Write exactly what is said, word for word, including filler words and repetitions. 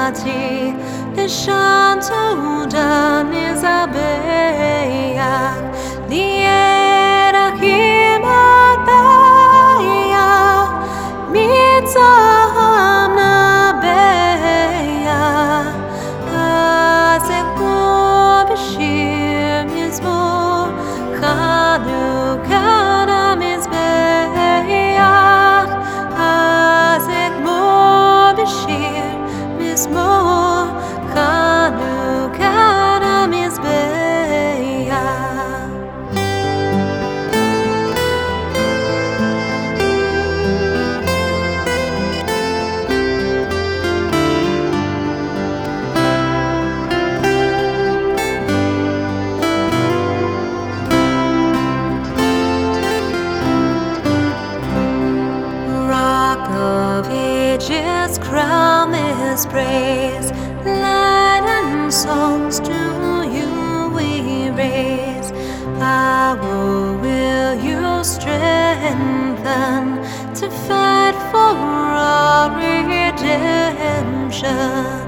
Mati, the Shanto Dan Isabella, the Era Himadaya, Mitzahana Beya, Azekmo Bashir Mizmo, Chanukana Mizbeya, Azekmo Bashir Mizmo, Chanukana Mizbeya. Rock of Ages, crown His praise, light and songs to you we raise. How will you strengthen to fight for our redemption?